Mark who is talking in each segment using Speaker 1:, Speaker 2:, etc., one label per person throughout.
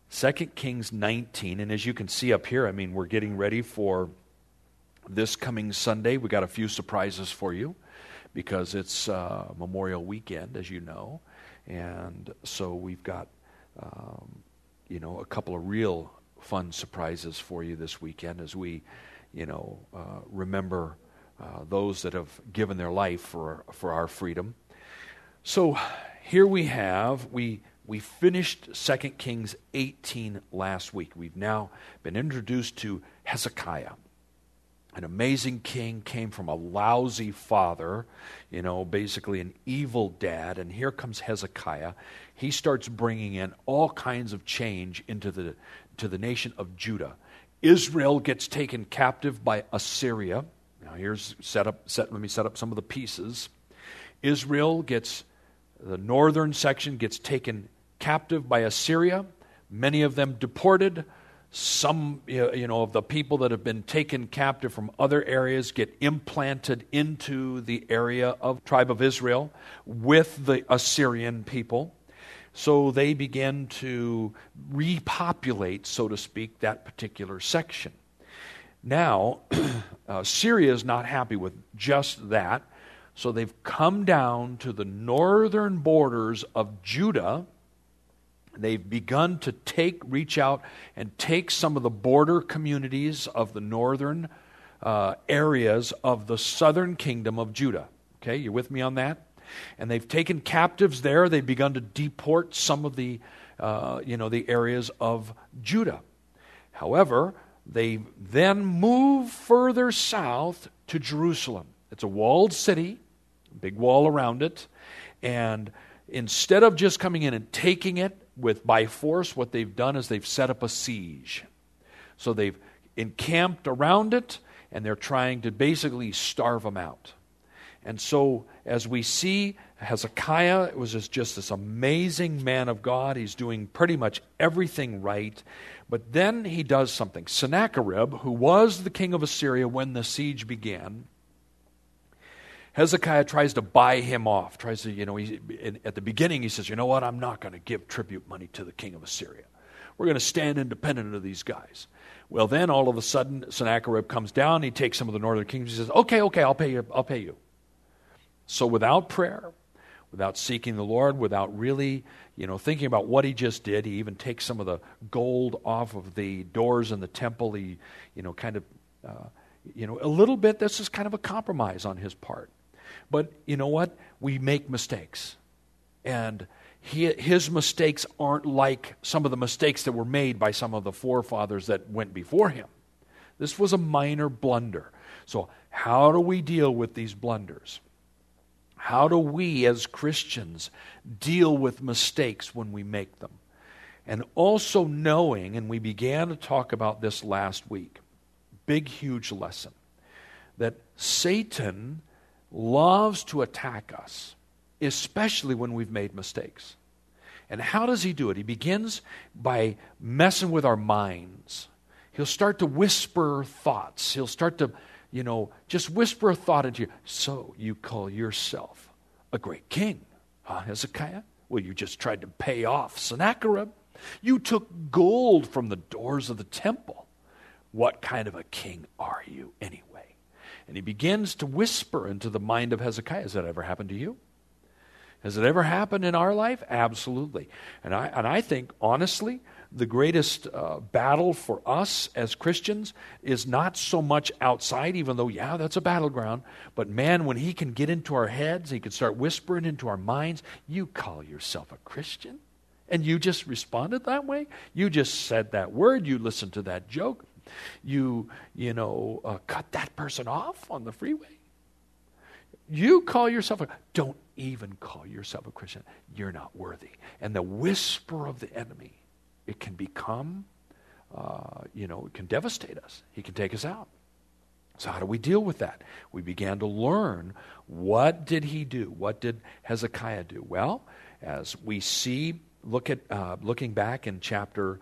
Speaker 1: 2 Kings 19, and as you can see up here, we're getting ready for this coming Sunday. We got a few surprises for you because it's Memorial Weekend, as you know, and so we've got a couple of real fun surprises for you this weekend as we remember those that have given their life for our freedom. So here we finished 2 Kings 18 last week. We've now been introduced to Hezekiah. An amazing king, came from a lousy father, basically an evil dad. And here comes Hezekiah. He starts bringing in all kinds of change into the nation of Judah. Israel gets taken captive by Assyria. Now let me set up some of the pieces. The northern section gets taken captive by Assyria. Many of them deported. Some, of the people that have been taken captive from other areas get implanted into the area of tribe of Israel with the Assyrian people. So they begin to repopulate, so to speak, that particular section. Now, Syria is not happy with just that, so they've come down to the northern borders of Judah. They've begun to reach out and take some of the border communities of the northern areas of the southern kingdom of Judah. Okay, you with me on that? And they've taken captives there. They've begun to deport some of the areas of Judah. However, they then move further south to Jerusalem. It's a walled city, big wall around it, and instead of just coming in and taking it by force, what they've done is they've set up a siege. So they've encamped around it, and they're trying to basically starve them out. And so, as we see, Hezekiah was just this amazing man of God. He's doing pretty much everything right. But then he does something. Sennacherib, who was the king of Assyria when the siege began, Hezekiah tries to buy him off. At the beginning he says, you know what, I'm not going to give tribute money to the king of Assyria. We're going to stand independent of these guys. Well, then all of a sudden Sennacherib comes down. He takes some of the northern kingdoms. He says, okay, I'll pay you. So without prayer, without seeking the Lord, without really, thinking about what he just did, he even takes some of the gold off of the doors in the temple. He, a little bit, this is kind of a compromise on his part. But you know what? We make mistakes. And his mistakes aren't like some of the mistakes that were made by some of the forefathers that went before him. This was a minor blunder. So how do we deal with these blunders? How do we as Christians deal with mistakes when we make them? And also knowing, and we began to talk about this last week, big, huge lesson, that Satan loves to attack us, especially when we've made mistakes. And how does he do it? He begins by messing with our minds. He'll start to whisper thoughts. He'll start to, just whisper a thought into you. So you call yourself a great king, huh, Hezekiah? Well, you just tried to pay off Sennacherib. You took gold from the doors of the temple. What kind of a king are you anyway? And he begins to whisper into the mind of Hezekiah. Has that ever happened to you? Has it ever happened in our life? Absolutely. And I think, honestly, the greatest battle for us as Christians is not so much outside, even though, that's a battleground. But man, when he can get into our heads, he can start whispering into our minds, you call yourself a Christian? And you just responded that way? You just said that word. You listened to that joke. You cut that person off on the freeway. You call yourself don't even call yourself a Christian. You're not worthy. And the whisper of the enemy, it can become, it can devastate us. He can take us out. So how do we deal with that? We began to learn, what did he do? What did Hezekiah do? Well, as we see, looking back in chapter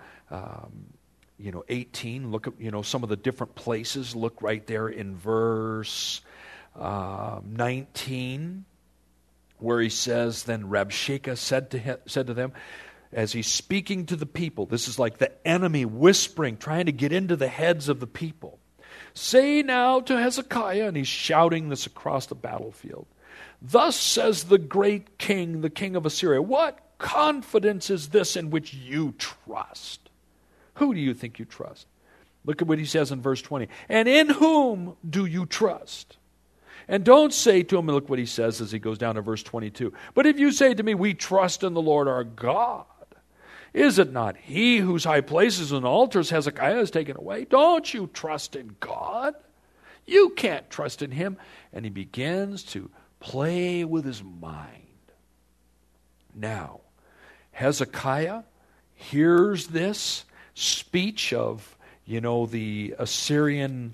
Speaker 1: 18, look at, some of the different places. Look right there in verse 19, where he says, then Rabshakeh said to them, as he's speaking to the people, this is like the enemy whispering, trying to get into the heads of the people. Say now to Hezekiah, and he's shouting this across the battlefield, thus says the great king, the king of Assyria, what confidence is this in which you trust? Who do you think you trust? Look at what he says in verse 20. And in whom do you trust? And don't say to him, look what he says as he goes down to verse 22. But if you say to me, we trust in the Lord our God, is it not he whose high places and altars Hezekiah has taken away? Don't you trust in God? You can't trust in him. And he begins to play with his mind. Now, Hezekiah hears this speech of, the Assyrian,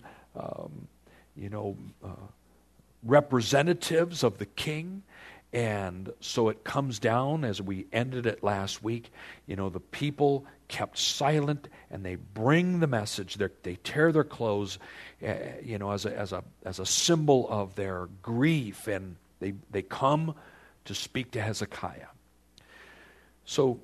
Speaker 1: representatives of the king. And so it comes down, as we ended it last week, the people kept silent and they bring the message. They tear their clothes, as a symbol of their grief, and they come to speak to Hezekiah. So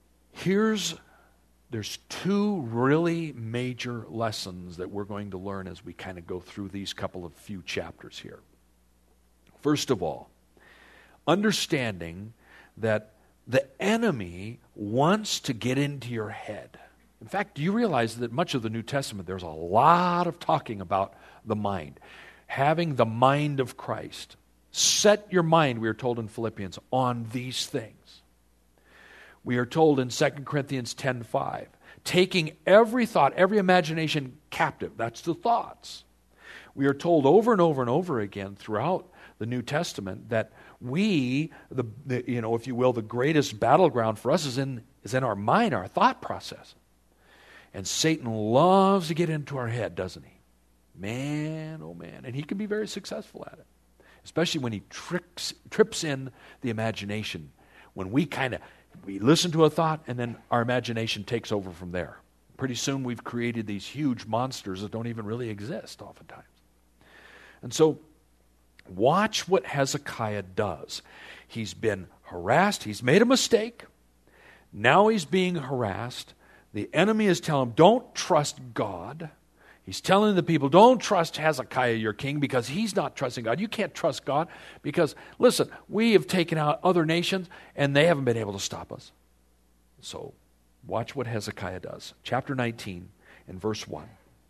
Speaker 1: there's two really major lessons that we're going to learn as we kind of go through these few chapters here. First of all, understanding that the enemy wants to get into your head. In fact, do you realize that much of the New Testament, there's a lot of talking about the mind, having the mind of Christ. Set your mind, we are told in Philippians, on these things. We are told in 2 Corinthians 10:5, taking every thought, every imagination captive. That's the thoughts. We are told over and over and over again throughout the New Testament that we, if you will, the greatest battleground for us is in our mind, our thought process. And Satan loves to get into our head, doesn't he? Man, oh man. And he can be very successful at it. Especially when he trips in the imagination. When we listen to a thought and then our imagination takes over from there. Pretty soon we've created these huge monsters that don't even really exist oftentimes. And so, watch what Hezekiah does. He's been harassed. He's made a mistake. Now he's being harassed. The enemy is telling him, don't trust God. He's telling the people, don't trust Hezekiah, your king, because he's not trusting God. You can't trust God because, listen, we have taken out other nations and they haven't been able to stop us. So, watch what Hezekiah does. Chapter 19 and verse 1.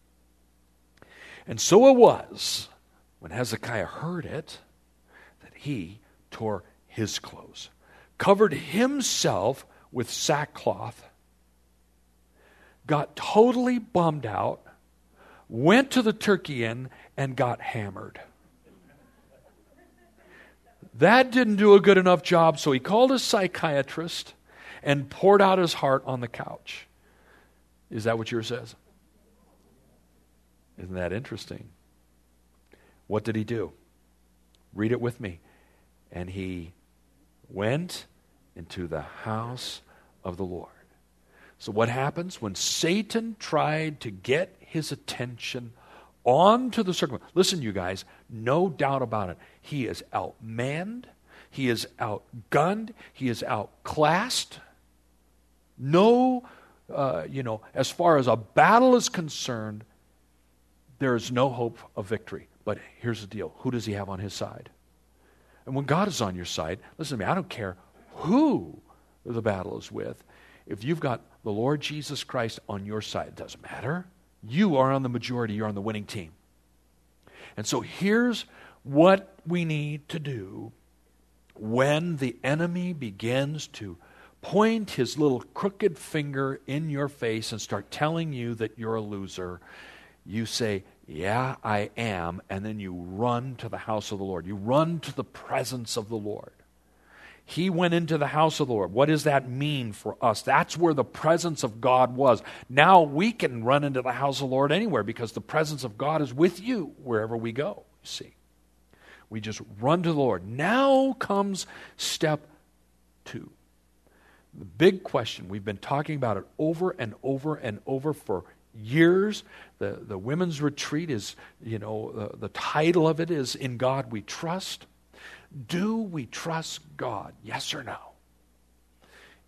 Speaker 1: And so it was, when Hezekiah heard it, that he tore his clothes, covered himself with sackcloth, got totally bummed out, went to the Turkey Inn, and got hammered. That didn't do a good enough job, so he called a psychiatrist and poured out his heart on the couch. Is that what yours says? Isn't that interesting? What did he do? Read it with me. And he went into the house of the Lord. So what happens when Satan tried to get his attention onto the circumstance? Listen, you guys, no doubt about it. He is outmanned. He is outgunned. He is outclassed. No, as far as a battle is concerned, there is no hope of victory. But here's the deal. Who does he have on his side? And when God is on your side, listen to me, I don't care who the battle is with. If you've got the Lord Jesus Christ on your side, it doesn't matter. You are on the majority. You're on the winning team. And so here's what we need to do when the enemy begins to point his little crooked finger in your face and start telling you that you're a loser. You say, yeah, I am, and then you run to the house of the Lord. You run to the presence of the Lord. He went into the house of the Lord. What does that mean for us? That's where the presence of God was. Now we can run into the house of the Lord anywhere because the presence of God is with you wherever we go, you see. We just run to the Lord. Now comes step 2. The big question, we've been talking about it over and over and over for years. The women's retreat is, the title of it is In God We Trust. Do we trust God? Yes or no?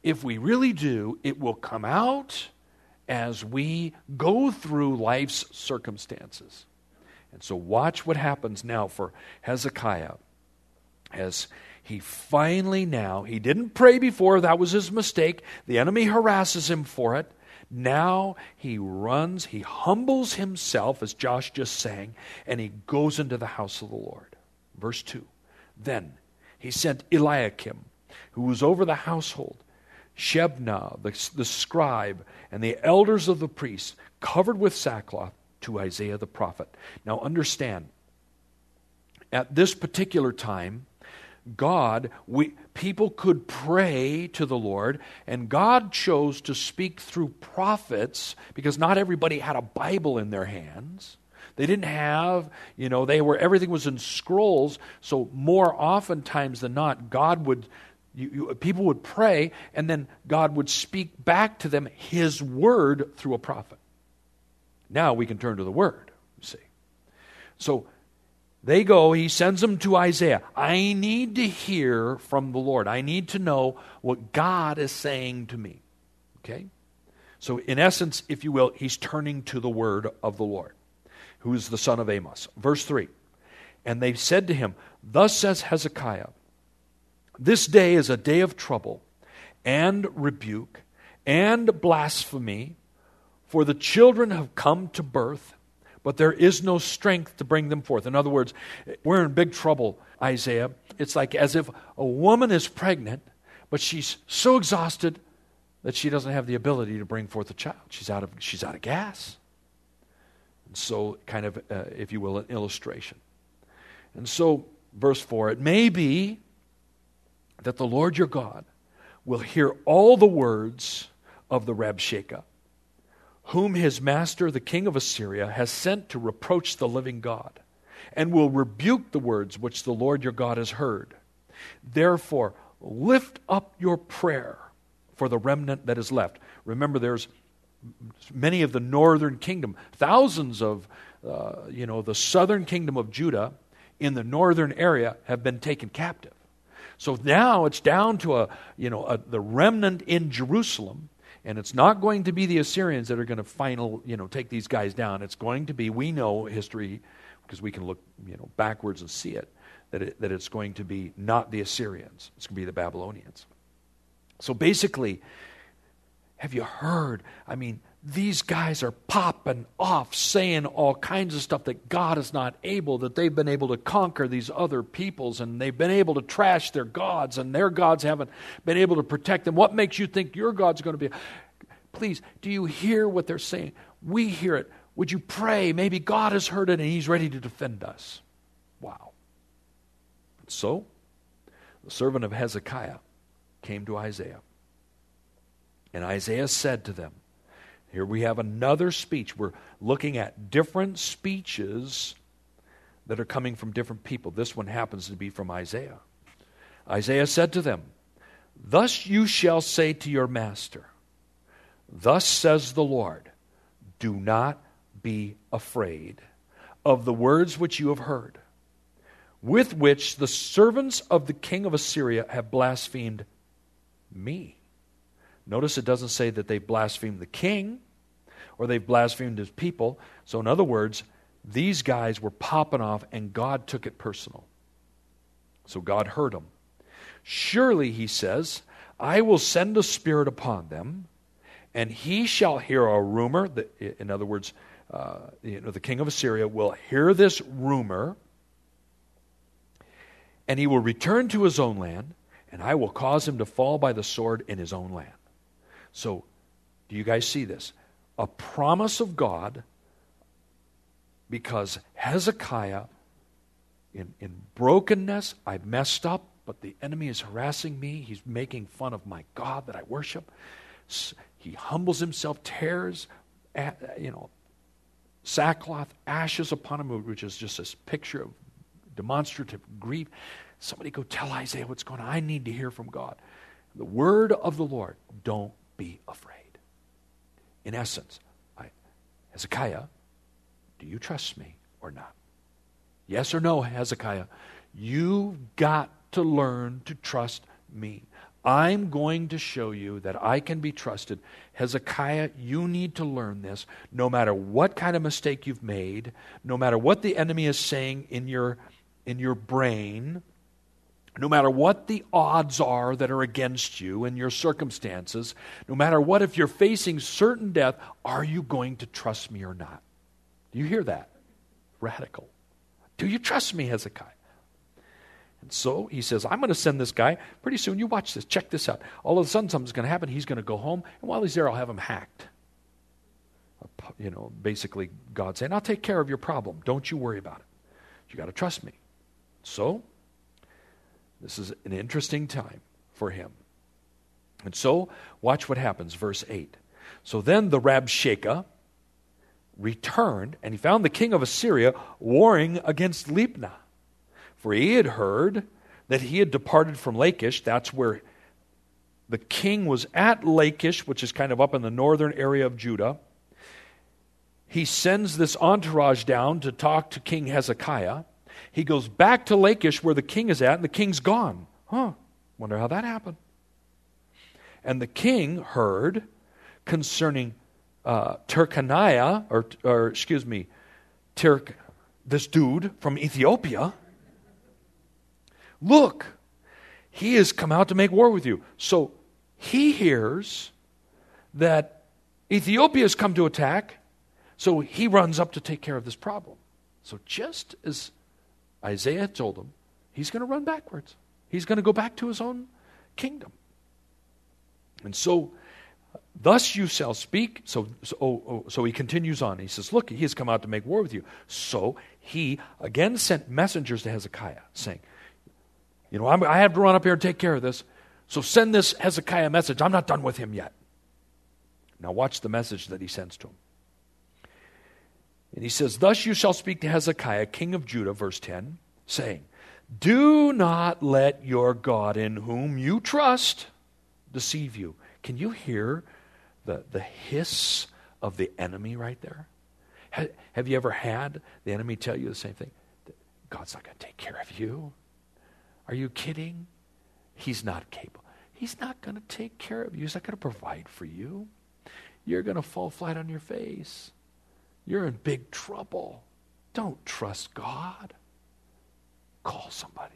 Speaker 1: if we really do, it will come out as we go through life's circumstances. And so watch what happens now for Hezekiah as he finally now, he didn't pray before, that was his mistake. The enemy harasses him for it. Now he runs, he humbles himself, as Josh just sang, and he goes into the house of the Lord. Verse 2, then he sent Eliakim, who was over the household, Shebna, the scribe, and the elders of the priests, covered with sackcloth, to Isaiah the prophet. Now understand, at this particular time, people could pray to the Lord, and God chose to speak through prophets because not everybody had a Bible in their hands. They didn't have, everything was in scrolls. So more oftentimes than not, people would pray, and then God would speak back to them His word through a prophet. Now we can turn to the word, you see. So they go, he sends them to Isaiah. I need to hear from the Lord. I need to know what God is saying to me. Okay? So in essence, if you will, he's turning to the word of the Lord, who is the son of Amos. Verse 3, and they said to him, thus says Hezekiah, this day is a day of trouble and rebuke and blasphemy, for the children have come to birth, but there is no strength to bring them forth. In other words, we're in big trouble, Isaiah. It's like as if a woman is pregnant, but she's so exhausted that she doesn't have the ability to bring forth a child. She's out of gas. And so, kind of, if you will, an illustration. And so, verse 4, it may be that the Lord your God will hear all the words of the Rabshakeh, whom his master, the king of Assyria, has sent to reproach the living God, and will rebuke the words which the Lord your God has heard. Therefore, lift up your prayer for the remnant that is left. Remember, there's many of the northern kingdom, thousands of, the southern kingdom of Judah in the northern area have been taken captive. So now it's down to the remnant in Jerusalem. And it's not going to be the Assyrians that are going to take these guys down. It's going to be, we know history, because we can look backwards and see it, that it's going to be not the Assyrians. It's going to be the Babylonians. So basically, have you heard? These guys are popping off, saying all kinds of stuff that God is not able, that they've been able to conquer these other peoples, and they've been able to trash their gods, and their gods haven't been able to protect them. What makes you think your God's going to be? Please, do you hear what they're saying? We hear it. Would you pray? Maybe God has heard it, and He's ready to defend us. Wow. So, the servant of Hezekiah came to Isaiah, and Isaiah said to them, here we have another speech. We're looking at different speeches that are coming from different people. This one happens to be from Isaiah. Isaiah said to them, thus you shall say to your master, thus says the Lord, do not be afraid of the words which you have heard, with which the servants of the king of Assyria have blasphemed me. Notice it doesn't say that they blasphemed the king or they've blasphemed his people. So in other words, these guys were popping off and God took it personal. So God heard them. Surely, he says, I will send a spirit upon them, and he shall hear a rumor. In other words, the king of Assyria will hear this rumor, and he will return to his own land, and I will cause him to fall by the sword in his own land. So, do you guys see this? A promise of God, because Hezekiah, in brokenness, I messed up, but the enemy is harassing me. He's making fun of my God that I worship. He humbles himself, tears, sackcloth, ashes upon him, which is just this picture of demonstrative grief. Somebody go tell Isaiah what's going on. I need to hear from God. The word of the Lord, don't be afraid. In essence, Hezekiah, do you trust me or not? Yes or no, Hezekiah? You've got to learn to trust me. I'm going to show you that I can be trusted. Hezekiah, you need to learn this. No matter what kind of mistake you've made, no matter what the enemy is saying in your brain, no matter what the odds are that are against you and your circumstances, no matter what, if you're facing certain death, are you going to trust me or not? Do you hear that? Radical. Do you trust me, Hezekiah? And so he says, I'm going to send this guy. Pretty soon, you watch this. Check this out. All of a sudden, something's going to happen. He's going to go home. And while he's there, I'll have him hacked. Basically, God saying, I'll take care of your problem. Don't you worry about it. You got to trust me. So, this is an interesting time for him. And so, watch what happens. Verse 8. So then the Rabshakeh returned, and he found the king of Assyria warring against Libnah. For he had heard that he had departed from Lachish. That's where the king was at Lachish, which is kind of up in the northern area of Judah. He sends this entourage down to talk to King Hezekiah. He goes back to Lachish where the king is at, and the king's gone. Wonder how that happened. And the king heard concerning Turkaniah, this dude from Ethiopia. Look, he has come out to make war with you. So he hears that Ethiopia has come to attack, so he runs up to take care of this problem. So just as Isaiah told him, he's going to run backwards. He's going to go back to his own kingdom. And so, thus you shall speak. So he continues on. He says, look, he has come out to make war with you. So he again sent messengers to Hezekiah, saying, I have to run up here and take care of this. So send this Hezekiah a message. I'm not done with him yet. Now watch the message that he sends to him. And he says, thus you shall speak to Hezekiah, king of Judah, verse 10, saying, do not let your God in whom you trust deceive you. Can you hear the hiss of the enemy right there? Have you ever had the enemy tell you the same thing? God's not going to take care of you. Are you kidding? He's not capable. He's not going to take care of you. He's not going to provide for you. You're going to fall flat on your face. You're in big trouble. Don't trust God. Call somebody.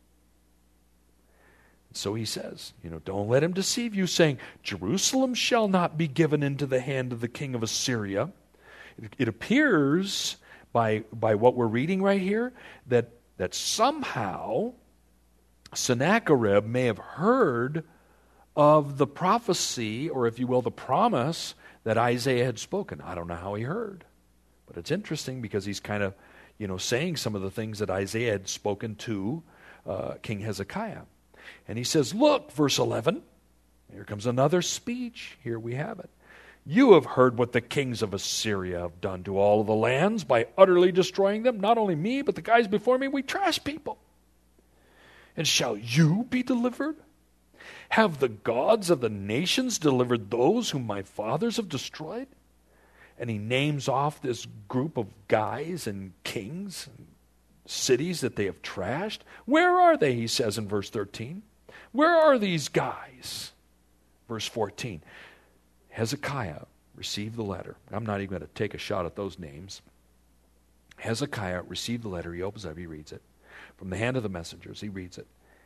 Speaker 1: So he says, don't let him deceive you, saying, Jerusalem shall not be given into the hand of the king of Assyria. It appears by what we're reading right here that somehow Sennacherib may have heard of the prophecy, or if you will, the promise that Isaiah had spoken. I don't know how he heard. But it's interesting because he's kind of, saying some of the things that Isaiah had spoken to King Hezekiah. And he says, look, verse 11, here comes another speech. Here we have it. You have heard what the kings of Assyria have done to all of the lands by utterly destroying them. Not only me, but the guys before me, we trash people. And shall you be delivered? Have the gods of the nations delivered those whom my fathers have destroyed? And he names off this group of guys and kings and cities that they have trashed. Where are they, he says in verse 13. Where are these guys? Verse 14. Hezekiah received the letter. I'm not even going to take a shot at those names. Hezekiah received the letter. He opens it up. He reads it. From the hand of the messengers, he reads it.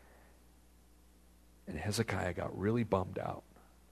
Speaker 1: And Hezekiah got really bummed out.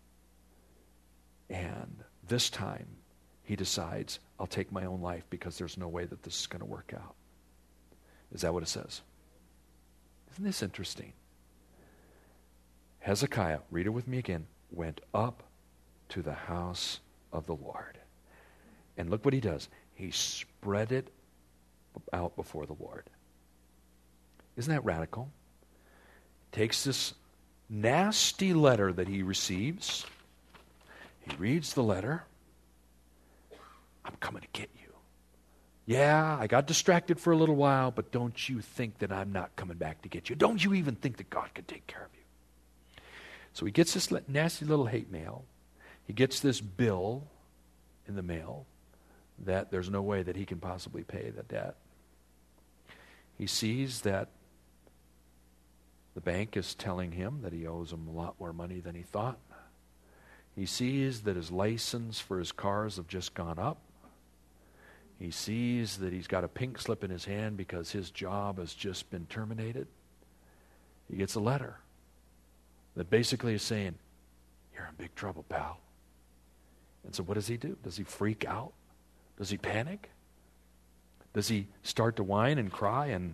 Speaker 1: And this time, he decides, I'll take my own life because there's no way that this is going to work out. Is that what it says? Isn't this interesting? Hezekiah, read it with me again, went up to the house of the Lord. And look what he does. He spread it out before the Lord. Isn't that radical? Takes this nasty letter that he receives. He reads the letter. I'm coming to get you. Yeah, I got distracted for a little while, but don't you think that I'm not coming back to get you. Don't you even think that God can take care of you. So he gets this nasty little hate mail. He gets this bill in the mail that there's no way that he can possibly pay the debt. He sees that The bank is telling him that he owes him a lot more money than he thought. He sees that his license for his cars have just gone up. He sees that he's got a pink slip in his hand because his job has just been terminated. He gets a letter that basically is saying, "You're in big trouble, pal." And so what does he do? Does he freak out? Does he panic? Does he start to whine and cry and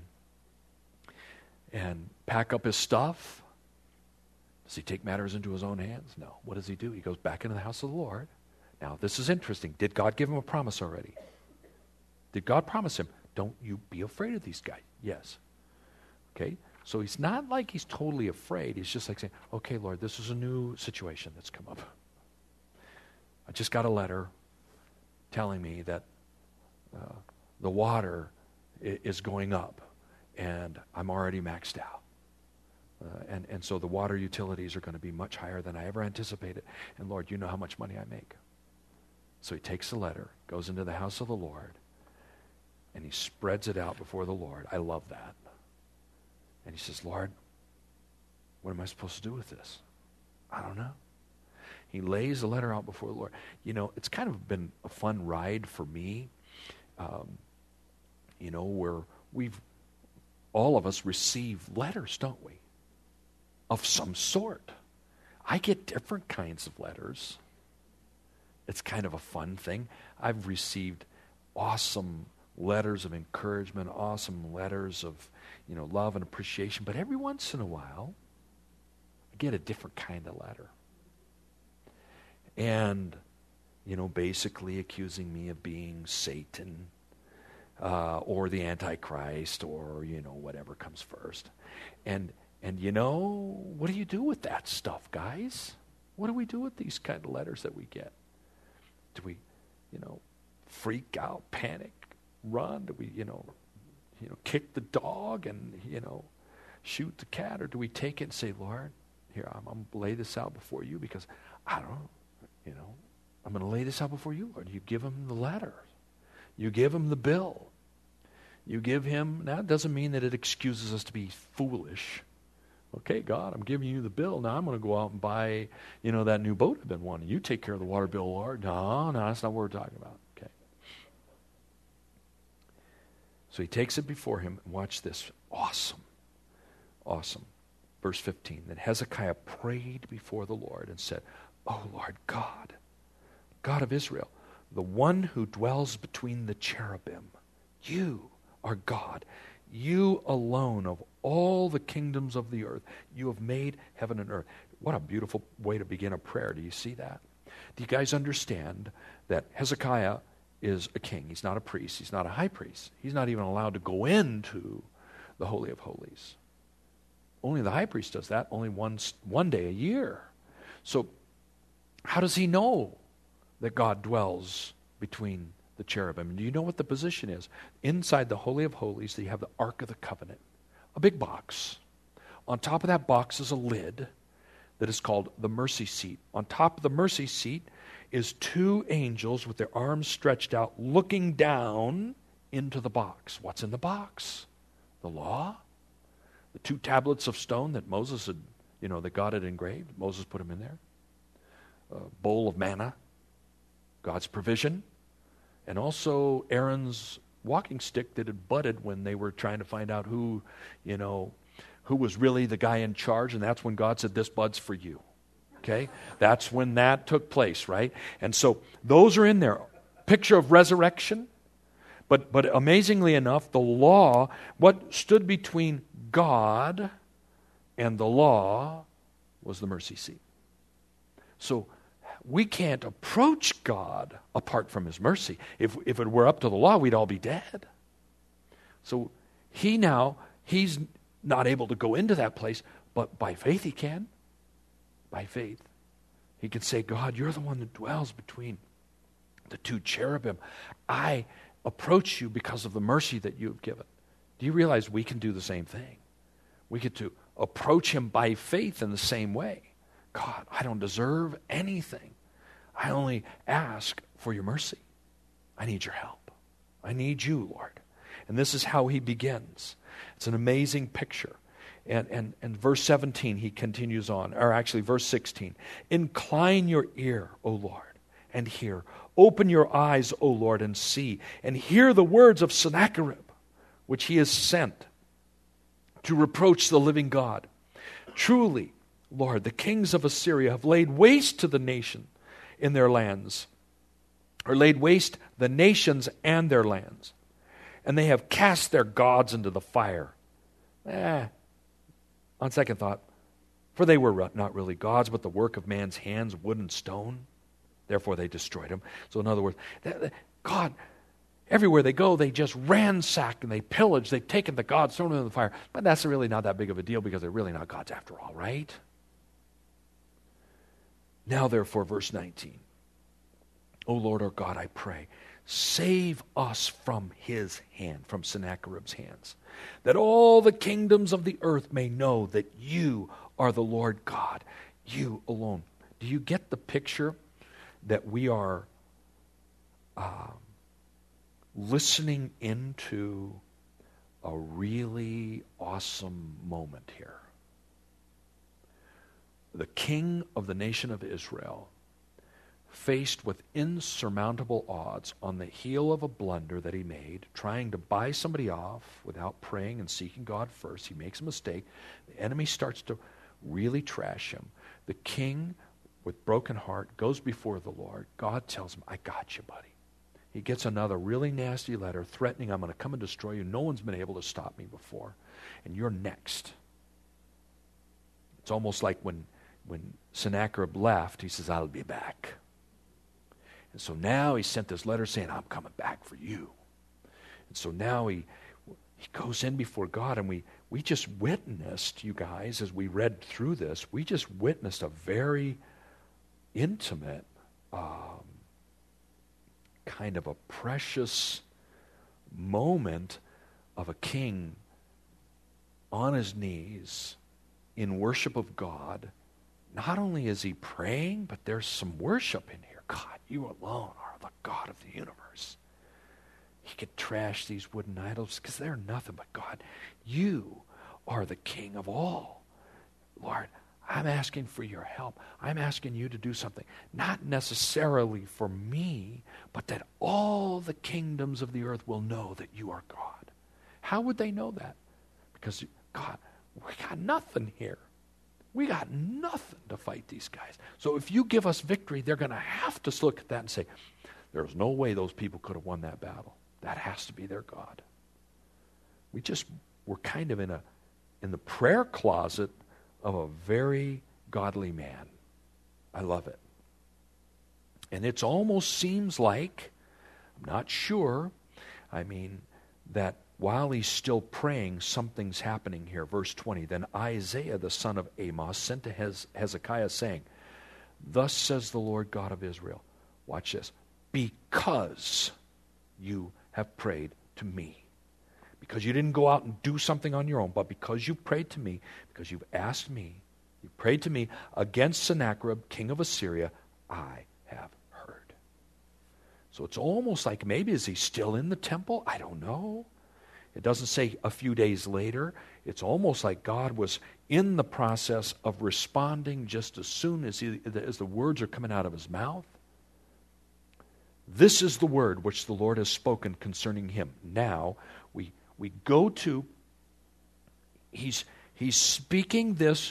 Speaker 1: pack up his stuff? Does he take matters into his own hands? No. What does he do? He goes back into the house of the Lord. Now, this is interesting. Did God give him a promise already? Did God promise him, don't you be afraid of these guys? Yes. Okay? So he's not like he's totally afraid. He's just like saying, okay, Lord, this is a new situation that's come up. I just got a letter telling me that the water is going up, and I'm already maxed out. And so the water utilities are going to be much higher than I ever anticipated. And Lord, you know how much money I make. So he takes the letter, goes into the house of the Lord, and he spreads it out before the Lord. I love that. And he says, Lord, what am I supposed to do with this? I don't know. He lays the letter out before the Lord. You know, it's kind of been a fun ride for me, where all of us receive letters, don't we? Of some sort. I get different kinds of letters. It's kind of a fun thing. I've received awesome letters of encouragement, awesome letters of, love and appreciation. But every once in a while, I get a different kind of letter. And, basically accusing me of being Satan or the Antichrist or, whatever comes first. And what do you do with that stuff, guys? What do we do with these kind of letters that we get? Do we, freak out, panic, run? Do we, kick the dog and, shoot the cat? Or do we take it and say, Lord, here, I'm going to lay this out before you because I don't know, I'm going to lay this out before you, Lord. You give him the letter. You give him the bill. You give him, now it doesn't mean that it excuses us to be foolish. Okay, God, I'm giving you the bill. Now I'm going to go out and buy, that new boat I've been wanting. You take care of the water bill, Lord. No, that's not what we're talking about. Okay. So he takes it before him, and watch this. Awesome. Verse 15. Then Hezekiah prayed before the Lord and said, "O Lord God, God of Israel, the one who dwells between the cherubim, you are God. You alone of all the kingdoms of the earth, you have made heaven and earth." What a beautiful way to begin a prayer. Do you see that? Do you guys understand that Hezekiah is a king? He's not a priest. He's not a high priest. He's not even allowed to go into the Holy of Holies. Only the high priest does that, only one day a year. So how does he know that God dwells between the cherubim? Do you know what the position is? Inside the Holy of Holies, you have the Ark of the Covenant, a big box. On top of that box is a lid that is called the mercy seat. On top of the mercy seat is two angels with their arms stretched out looking down into the box. What's in the box? The law, the 2 tablets of stone that Moses had, that God had engraved. Moses put them in there. A bowl of manna, God's provision, and also Aaron's walking stick that had budded when they were trying to find out who was really the guy in charge, and that's when God said, "This bud's for you." Okay? That's when that took place, right? And so those are in there. Picture of resurrection. But amazingly enough, the law, what stood between God and the law was the mercy seat. So we can't approach God apart from his mercy. If it were up to the law, we'd all be dead. So he's not able to go into that place, but by faith he can. By faith. He can say, God, you're the one that dwells between the 2 cherubim. I approach you because of the mercy that you have given. Do you realize we can do the same thing? We get to approach him by faith in the same way. God, I don't deserve anything. I only ask for your mercy. I need your help. I need you, Lord. And this is how he begins. It's an amazing picture. And verse 17, he continues on, or actually verse 16. Incline your ear, O Lord, and hear. Open your eyes, O Lord, and see. And hear the words of Sennacherib, which he has sent to reproach the living God. Truly, Lord, the kings of Assyria have laid waste to the nation in their lands, or laid waste the nations and their lands. And they have cast their gods into the fire. On second thought, for they were not really gods, but the work of man's hands, wood and stone. Therefore they destroyed them. So in other words, God, everywhere they go, they just ransack and they pillage. They've taken the gods, thrown them in the fire. But that's really not that big of a deal because they're really not gods after all, right? Now therefore, verse 19. O Lord our God, I pray, save us from his hand, from Sennacherib's hands, that all the kingdoms of the earth may know that you are the Lord God, you alone. Do you get the picture that we are listening into a really awesome moment here? The king of the nation of Israel, faced with insurmountable odds on the heel of a blunder that he made, trying to buy somebody off without praying and seeking God first. He makes a mistake. The enemy starts to really trash him. The king, with broken heart, goes before the Lord. God tells him, I got you, buddy. He gets another really nasty letter threatening, I'm going to come and destroy you. No one's been able to stop me before, and you're next. It's almost like when Sennacherib left, he says, I'll be back. And so now he sent this letter saying, I'm coming back for you. And so now he goes in before God, and we just witnessed, you guys, as we read through this, we just witnessed a very intimate, kind of a precious moment of a king on his knees in worship of God. Not only is he praying, but there's some worship in here. God, you alone are the God of the universe. He could trash these wooden idols because they're nothing but God. You are the King of all. Lord, I'm asking for your help. I'm asking you to do something, not necessarily for me, but that all the kingdoms of the earth will know that you are God. How would they know that? Because, God, we got nothing here. We got nothing to fight these guys. So if you give us victory, they're going to have to look at that and say, there's no way those people could have won that battle. That has to be their God. We're kind of in the prayer closet of a very godly man. I love it. And it almost seems like, I'm not sure, that while he's still praying, something's happening here. Verse 20, then Isaiah the son of Amos sent to Hezekiah saying, thus says the Lord God of Israel, watch this, because you have prayed to me. Because you didn't go out and do something on your own, but because you prayed to me, because you've asked me, you prayed to me against Sennacherib, king of Assyria, I have heard. So it's almost like maybe is he still in the temple? I don't know. It doesn't say a few days later. It's almost like God was in the process of responding just as soon as the words are coming out of his mouth. This is the word which the Lord has spoken concerning him. Now, we go to, he's speaking this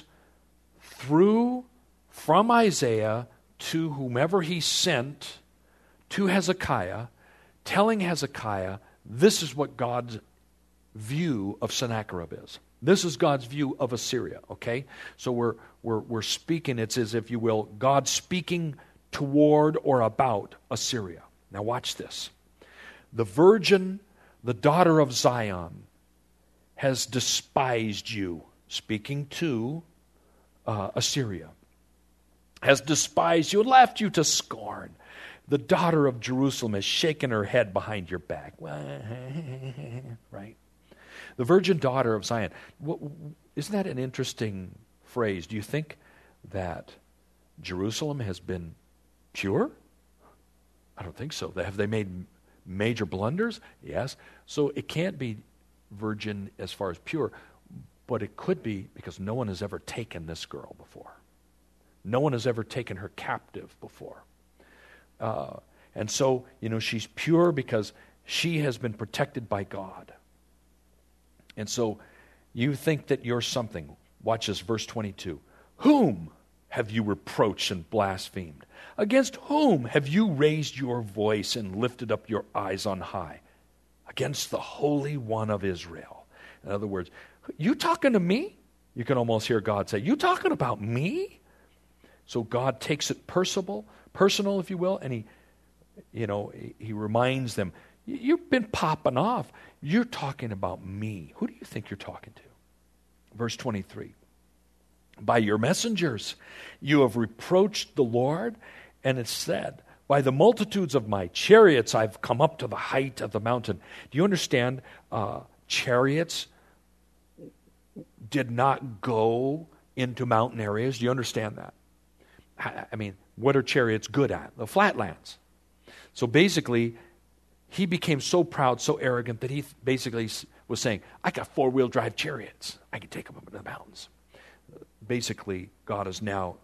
Speaker 1: from Isaiah to whomever he sent to Hezekiah, telling Hezekiah, this is what God's view of Sennacherib is. This is God's view of Assyria, okay? So we're speaking, it's as if you will, God speaking toward or about Assyria. Now watch this. The virgin, the daughter of Zion, has despised you, speaking to Assyria, has despised you and left you to scorn. The daughter of Jerusalem has shaken her head behind your back. Right? The virgin daughter of Zion. Isn't that an interesting phrase? Do you think that Jerusalem has been pure? I don't think so. Have they made major blunders? Yes. So it can't be virgin as far as pure. But it could be because no one has ever taken this girl before. No one has ever taken her captive before. And so, she's pure because she has been protected by God. And so you think that you're something. Watch this, verse 22. Whom have you reproached and blasphemed? Against whom have you raised your voice and lifted up your eyes on high? Against the Holy One of Israel. In other words, you talking to me? You can almost hear God say, you talking about me? So God takes it personal, if you will, and he reminds them, you've been popping off. You're talking about me. Who do you think you're talking to? Verse 23. By your messengers you have reproached the Lord, and it's said, by the multitudes of my chariots I've come up to the height of the mountain. Do you understand? Chariots did not go into mountain areas. Do you understand that? I mean, what are chariots good at? The flatlands. So basically, he became so proud, so arrogant, that he basically was saying, I got four-wheel drive chariots. I can take them up into the mountains. Basically, God is now,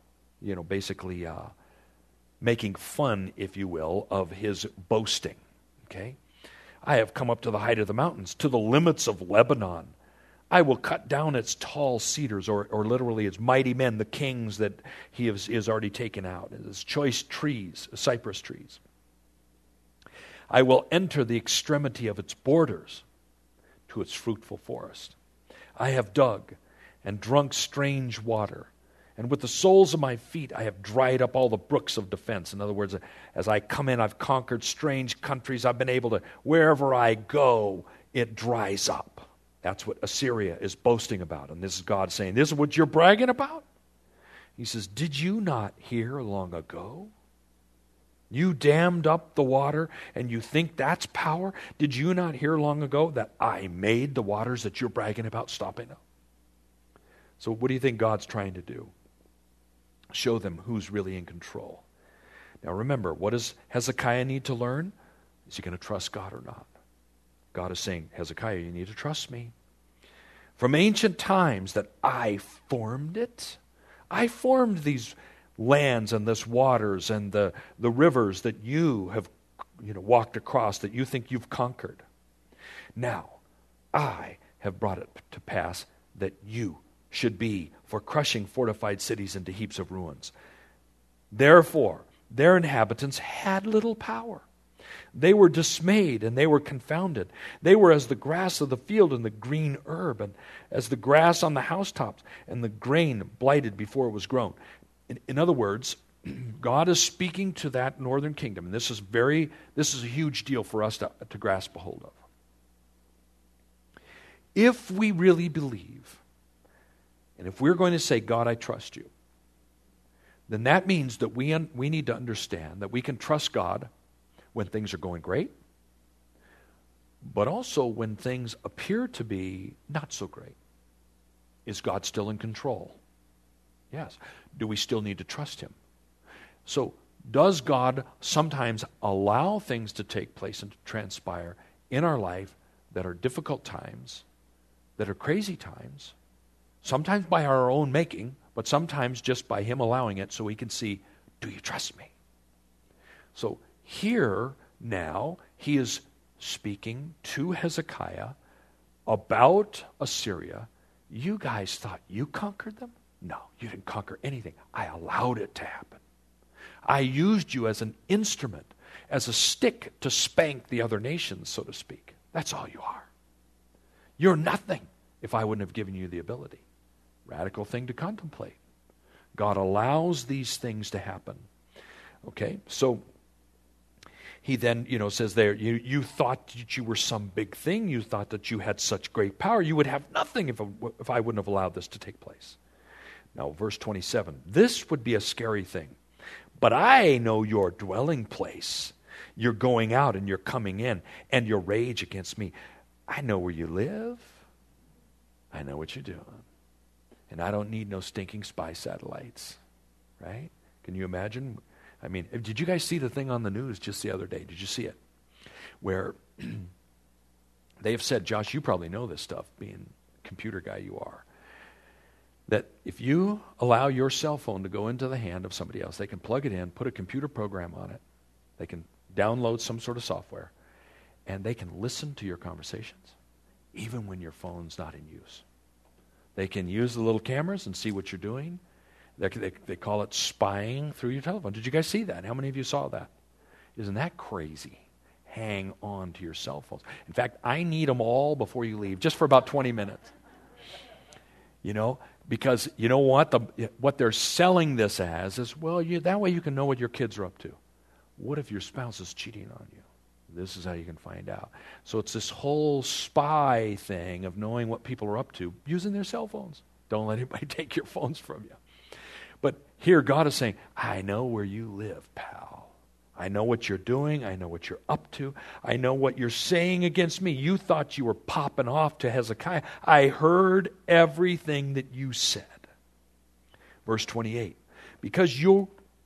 Speaker 1: making fun, if you will, of his boasting. Okay? I have come up to the height of the mountains, to the limits of Lebanon. I will cut down its tall cedars, or literally its mighty men, the kings that he has already taken out, its choice trees, cypress trees. I will enter the extremity of its borders to its fruitful forest. I have dug and drunk strange water, and with the soles of my feet I have dried up all the brooks of defense. In other words, as I come in, I've conquered strange countries. I've been able to, wherever I go, it dries up. That's what Assyria is boasting about. And this is God saying, this is what you're bragging about? He says, did you not hear long ago? You dammed up the water and you think that's power? Did you not hear long ago that I made the waters that you're bragging about stopping up? So what do you think God's trying to do? Show them who's really in control. Now remember, what does Hezekiah need to learn? Is he going to trust God or not? God is saying, Hezekiah, you need to trust me. From ancient times that I formed it. I formed these lands and this waters and the rivers that you have walked across, that you think you've conquered. Now, I have brought it to pass that you should be for crushing fortified cities into heaps of ruins. Therefore, their inhabitants had little power. They were dismayed and they were confounded. They were as the grass of the field and the green herb, and as the grass on the housetops and the grain blighted before it was grown. In other words, God is speaking to that northern kingdom, and this is a huge deal for us to grasp a hold of. If we really believe, and if we're going to say, God, I trust you, then that means that we need to understand that we can trust God when things are going great, but also when things appear to be not so great. Is God still in control? Yes. Do we still need to trust him? So, does God sometimes allow things to take place and to transpire in our life that are difficult times, that are crazy times, sometimes by our own making, but sometimes just by him allowing it so we can see, do you trust me? So, here now, he is speaking to Hezekiah about Assyria. You guys thought you conquered them? No, you didn't conquer anything. I allowed it to happen. I used you as an instrument, as a stick to spank the other nations, so to speak. That's all you are. You're nothing if I wouldn't have given you the ability. Radical thing to contemplate. God allows these things to happen. Okay, so he then, says there, you thought that you were some big thing. You thought that you had such great power. You would have nothing if I wouldn't have allowed this to take place. Now, verse 27, this would be a scary thing. But I know your dwelling place. You're going out and you're coming in, and your rage against me. I know where you live. I know what you're doing. And I don't need no stinking spy satellites. Right? Can you imagine? I mean, did you guys see the thing on the news just the other day? Did you see it? Where they have said, Josh, you probably know this stuff, being a computer guy you are. that if you allow your cell phone to go into the hand of somebody else, they can plug it in, put a computer program on it, they can download some sort of software, and they can listen to your conversations, even when your phone's not in use. They can use the little cameras and see what you're doing. They call it spying through your telephone. Did you guys see that? How many of you saw that? Isn't that crazy? Hang on to your cell phones. In fact, I need them all before you leave, just for about 20 minutes. Because you know what? What they're selling this as is, that way you can know what your kids are up to. What if your spouse is cheating on you? This is how you can find out. So it's this whole spy thing of knowing what people are up to using their cell phones. Don't let anybody take your phones from you. But here God is saying, I know where you live, pal. I know what you're doing. I know what you're up to. I know what you're saying against me. You thought you were popping off to Hezekiah. I heard everything that you said. Verse 28, because your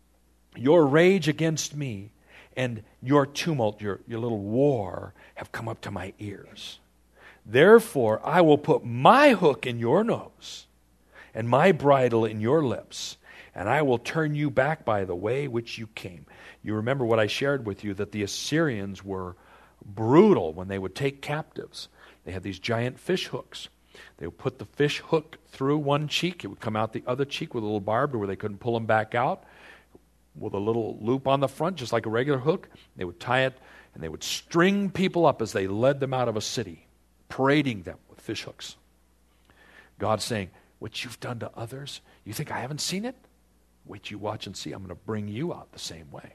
Speaker 1: rage against me and your tumult, your little war, have come up to my ears. Therefore, I will put my hook in your nose and my bridle in your lips, and I will turn you back by the way which you came. You remember what I shared with you, that the Assyrians were brutal when they would take captives. They had these giant fish hooks. They would put the fish hook through one cheek. It would come out the other cheek with a little barb where they couldn't pull them back out, with a little loop on the front, just like a regular hook. They would tie it, and they would string people up as they led them out of a city, parading them with fish hooks. God's saying, what you've done to others, you think I haven't seen it? Wait, you watch and see. I'm going to bring you out the same way.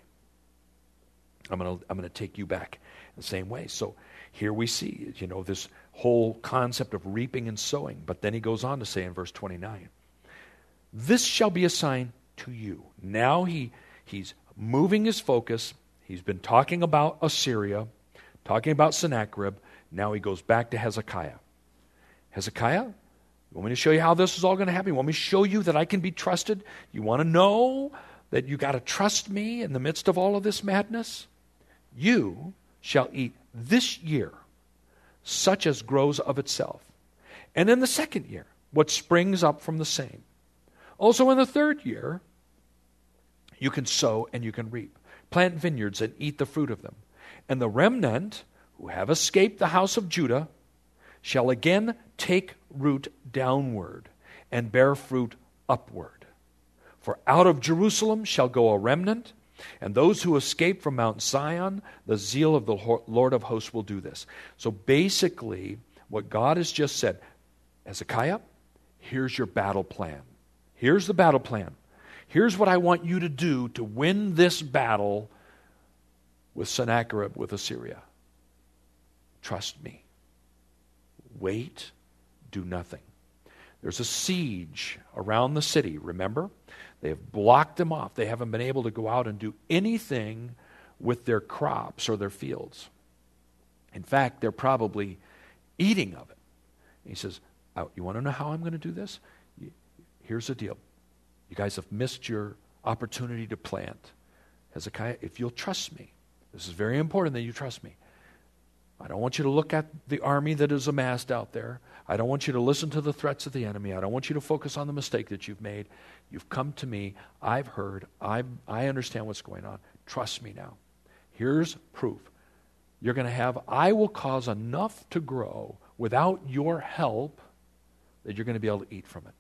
Speaker 1: I'm going to take you back the same way. So here we see, this whole concept of reaping and sowing. But then he goes on to say in verse 29, this shall be a sign to you. Now he's moving his focus. He's been talking about Assyria, talking about Sennacherib. Now he goes back to Hezekiah. Hezekiah, you want me to show you how this is all going to happen? You want me to show you that I can be trusted? You want to know that you got to trust me in the midst of all of this madness? You shall eat this year such as grows of itself, and in the second year what springs up from the same. Also in the third year you can sow and you can reap. Plant vineyards and eat the fruit of them. And the remnant who have escaped the house of Judah shall again take root downward and bear fruit upward. For out of Jerusalem shall go a remnant, and those who escape from Mount Zion, the zeal of the Lord of hosts will do this. So basically, what God has just said, Hezekiah, here's your battle plan. Here's the battle plan. Here's what I want you to do to win this battle with Sennacherib, with Assyria. Trust me. Wait, do nothing. There's a siege around the city, remember? They have blocked them off. They haven't been able to go out and do anything with their crops or their fields. In fact, they're probably eating of it. And he says, you want to know how I'm going to do this? Here's the deal. You guys have missed your opportunity to plant. Hezekiah, if you'll trust me, this is very important that you trust me. I don't want you to look at the army that is amassed out there. I don't want you to listen to the threats of the enemy. I don't want you to focus on the mistake that you've made. You've come to me. I've heard. I understand what's going on. Trust me now. Here's proof. You're going to have, I will cause enough to grow without your help that you're going to be able to eat from it.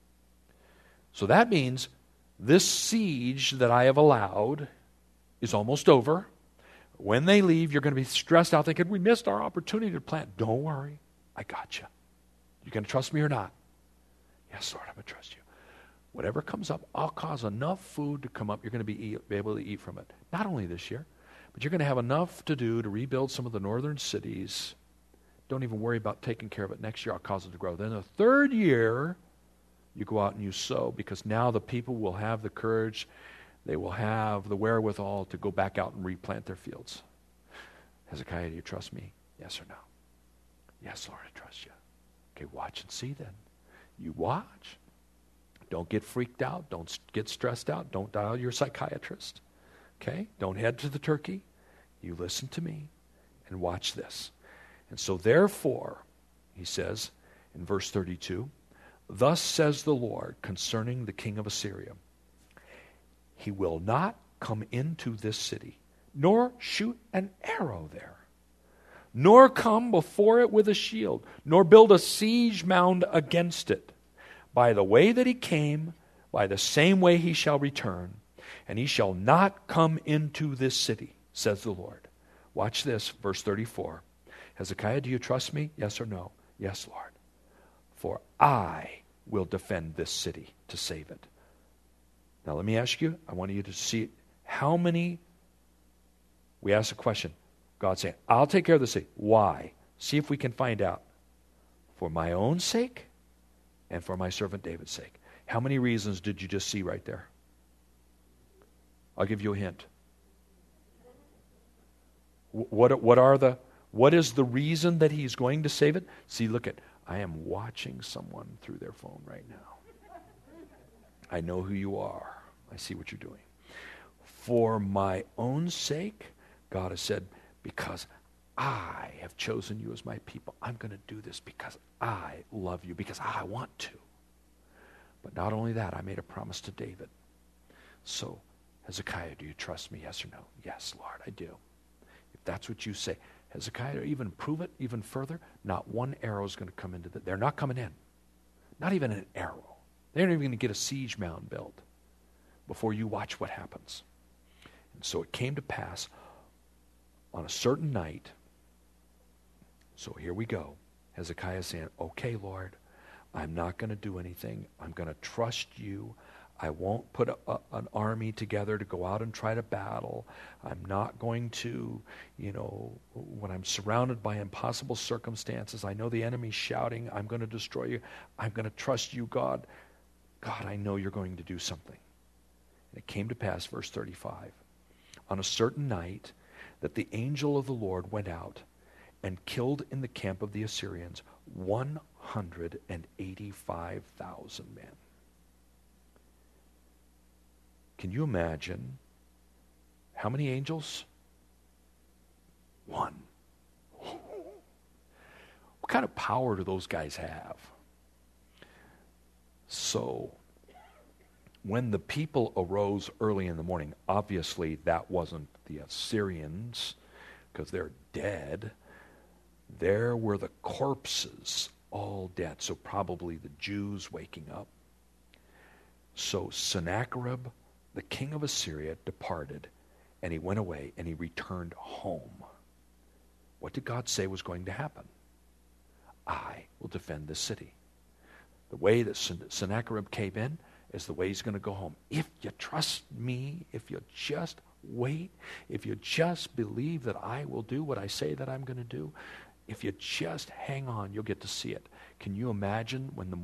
Speaker 1: So that means this siege that I have allowed is almost over. When they leave, you're going to be stressed out thinking, we missed our opportunity to plant. Don't worry. I got you. You going to trust me or not? Yes, Lord, I'm going to trust you. Whatever comes up, I'll cause enough food to come up. You're going to be able to eat from it. Not only this year, but you're going to have enough to do to rebuild some of the northern cities. Don't even worry about taking care of it. Next year, I'll cause it to grow. Then the third year, you go out and you sow, because now the people will have the courage. They will have the wherewithal to go back out and replant their fields. Hezekiah, do you trust me? Yes or no? Yes, Lord, I trust you. Okay, watch and see then. You watch. Don't get freaked out. Don't get stressed out. Don't dial your psychiatrist. Okay? Don't head to the turkey. You listen to me and watch this. And so therefore, he says in verse 32, Thus says the Lord concerning the king of Assyria, he will not come into this city, nor shoot an arrow there, nor come before it with a shield, nor build a siege mound against it. By the way that he came, by the same way he shall return, and he shall not come into this city, says the Lord. Watch this, verse 34. Hezekiah, do you trust me? Yes or no? Yes, Lord. For I will defend this city to save it. Now let me ask you, I want you to see how many, we ask a question. God saying, I'll take care of the city. Why? See if we can find out. For my own sake and for my servant David's sake. How many reasons did you just see right there? I'll give you a hint. What is the reason that he's going to save it? See, look at, I am watching someone through their phone right now. I know who you are. I see what you're doing. For my own sake, God has said, because I have chosen you as my people, I'm going to do this because I love you, because I want to. But not only that, I made a promise to David. So, Hezekiah, do you trust me? Yes or no? Yes, Lord, I do. If that's what you say, Hezekiah, even prove it even further, not one arrow is going to come into the... They're not coming in. Not even an arrow. They're not even going to get a siege mound built before you watch what happens. And so it came to pass on a certain night. So here we go. Hezekiah saying, okay, Lord, I'm not going to do anything. I'm going to trust you. I won't put an army together to go out and try to battle. I'm not going to, when I'm surrounded by impossible circumstances, I know the enemy's shouting, I'm going to destroy you. I'm going to trust you, God. God, I know you're going to do something. And it came to pass, verse 35, on a certain night that the angel of the Lord went out and killed in the camp of the Assyrians 185,000 men. Can you imagine how many angels? One. What kind of power do those guys have? So, when the people arose early in the morning, obviously that wasn't the Assyrians, because they're dead. There were the corpses, all dead. So probably the Jews waking up. So Sennacherib, the king of Assyria, departed, and he went away, and he returned home. What did God say was going to happen? I will defend this city. The way that Sennacherib came in is the way he's going to go home. If you trust me, if you just wait, if you just believe that I will do what I say that I'm going to do, if you just hang on, you'll get to see it. Can you imagine when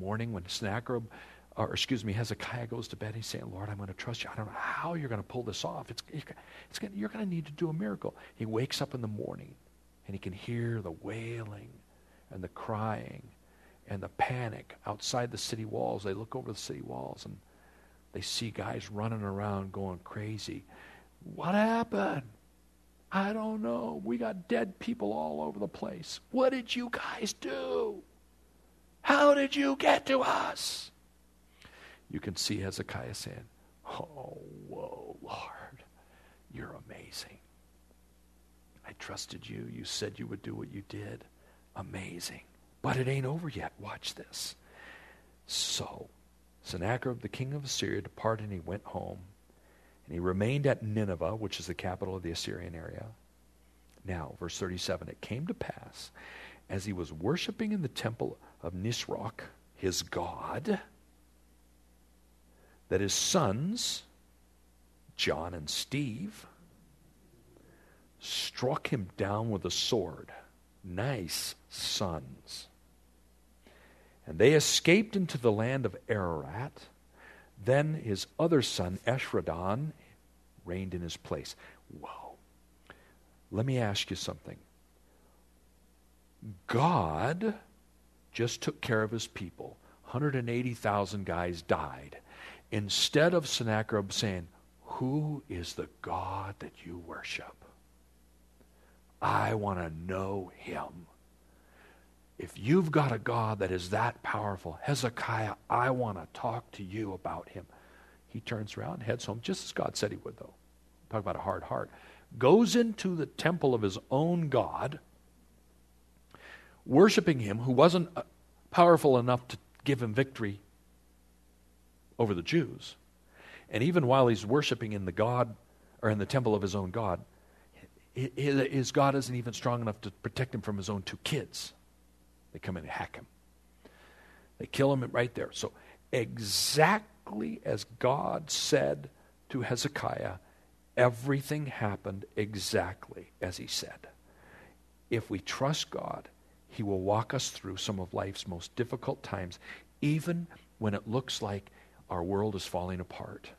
Speaker 1: Hezekiah goes to bed, he's saying, Lord, I'm going to trust you. I don't know how you're going to pull this off. You're going to need to do a miracle. He wakes up in the morning, and he can hear the wailing and the crying and the panic outside the city walls. They look over the city walls, and they see guys running around going crazy. What happened? I don't know. We got dead people all over the place. What did you guys do? How did you get to us? You can see Hezekiah saying, oh, whoa, Lord, you're amazing. I trusted you. You said you would do what you did. Amazing. But it ain't over yet. Watch this. So, Sennacherib, the king of Assyria, departed, and he went home. And he remained at Nineveh, which is the capital of the Assyrian area. Now, verse 37, it came to pass, as he was worshiping in the temple of Nisroch, his god, that his sons, John and Steve, struck him down with a sword. Nice sons. And they escaped into the land of Ararat. Then his other son, Esarhaddon, reigned in his place. Whoa. Let me ask you something. God just took care of his people. 180,000 guys died. Instead of Sennacherib saying, who is the God that you worship? I want to know him. if you've got a God that is that powerful, Hezekiah, I want to talk to you about him. He turns around and heads home, just as God said he would, though. Talk about a hard heart. Goes into the temple of his own God, worshiping him, who wasn't powerful enough to give him victory over the Jews. And even while he's worshiping in the God, or in the temple of his own God, his God isn't even strong enough to protect him from his own 2 kids. They come in and hack him. They kill him right there. So exactly as God said to Hezekiah, everything happened exactly as he said. If we trust God, he will walk us through some of life's most difficult times, even when it looks like our world is falling apart.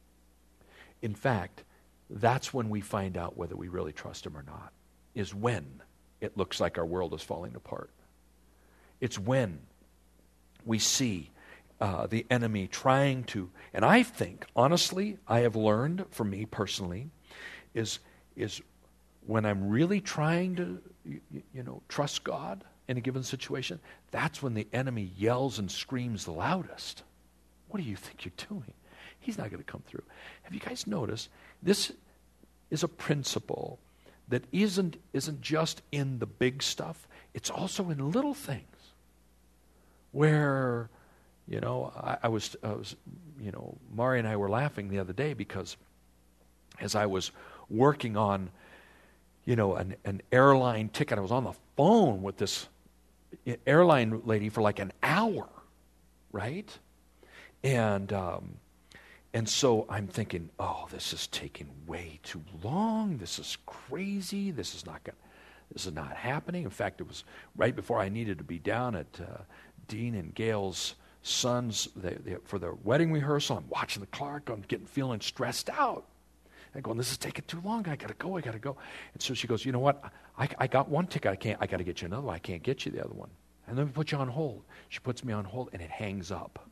Speaker 1: In fact, that's when we find out whether we really trust him or not, is when it looks like our world is falling apart. It's when we see the enemy trying to, and I think, honestly, I have learned for me personally, is when I'm really trying to, trust God in a given situation, that's when the enemy yells and screams the loudest. What do you think you're doing? He's not going to come through. Have you guys noticed? This is a principle that isn't just in the big stuff. It's also in little things. Where, I was, Mari and I were laughing the other day because as I was working on, an airline ticket, I was on the phone with this airline lady for like an hour, right? And so I'm thinking, oh, this is taking way too long. This is crazy. This is not happening. In fact, it was right before I needed to be down at Dean and Gail's sons for their wedding rehearsal. I'm watching the clock. I'm feeling stressed out. I'm going, this is taking too long. I got to go. And so she goes, you know what? I got one ticket. I got to get you another one. I can't get you the other one. And let me put you on hold. She puts me on hold, and it hangs up.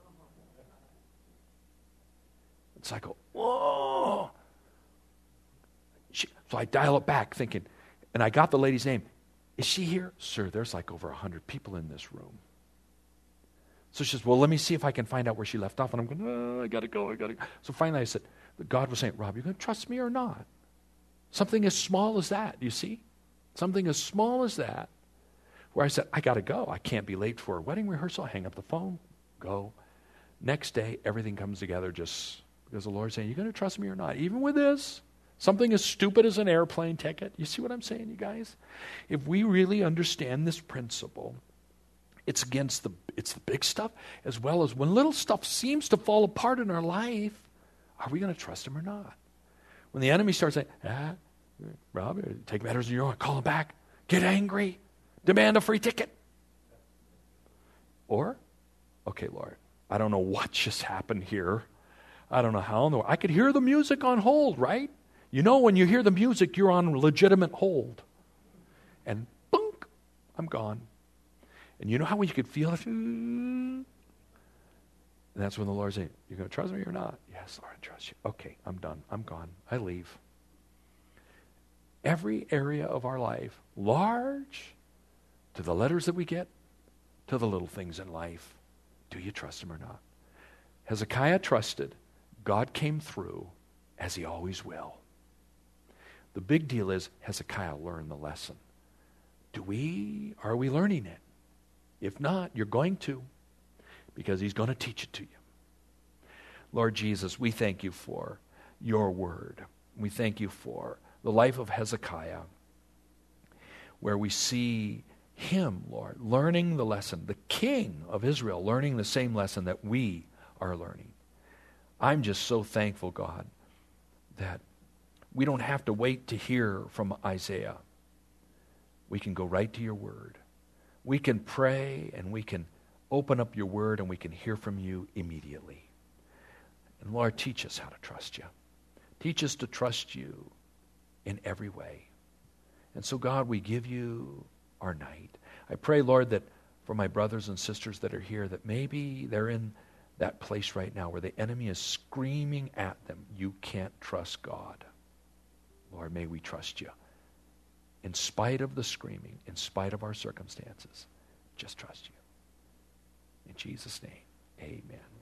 Speaker 1: So I go, whoa. So I dial it back thinking, and I got the lady's name. Is she here? Sir, there's like over 100 people in this room. So she says, well, let me see if I can find out where she left off. And I'm going, oh, I got to go. So finally I said, God was saying, Rob, you going to trust me or not? Something as small as that, you see? Something as small as that, where I said, I got to go. I can't be late for a wedding rehearsal. I hang up the phone, go. Next day, everything comes together just because the Lord's saying, you going to trust me or not? Even with this, something as stupid as an airplane ticket. You see what I'm saying, you guys? If we really understand this principle, it's the big stuff as well as when little stuff seems to fall apart in our life, are we going to trust him or not? When the enemy starts saying, Rob, take matters in your own, call him back, get angry, demand a free ticket. Or, okay, Lord, I don't know what just happened here. I don't know how. I could hear the music on hold, right? You know when you hear the music, you're on legitimate hold. And boom, I'm gone. And you know how you could feel it? And that's when the Lord's saying, you're going to trust me or not? Yes, Lord, I trust you. Okay, I'm done. I'm gone. I leave. Every area of our life, large, to the letters that we get, to the little things in life, do you trust him or not? Hezekiah trusted. God came through as he always will. The big deal is Hezekiah learned the lesson. Are we learning it? If not, you're going to, because he's going to teach it to you. Lord Jesus, we thank you for your word. We thank you for the life of Hezekiah, where we see him, Lord, learning the lesson, the king of Israel learning the same lesson that we are learning. I'm just so thankful, God, that we don't have to wait to hear from Isaiah. We can go right to your word. We can pray and we can open up your word and we can hear from you immediately. And Lord, teach us how to trust you. Teach us to trust you in every way. And so, God, we give you our night. I pray, Lord, that for my brothers and sisters that are here, that maybe they're in that place right now where the enemy is screaming at them, you can't trust God. Lord, may we trust you. In spite of the screaming, in spite of our circumstances. just trust you. In Jesus' name, amen.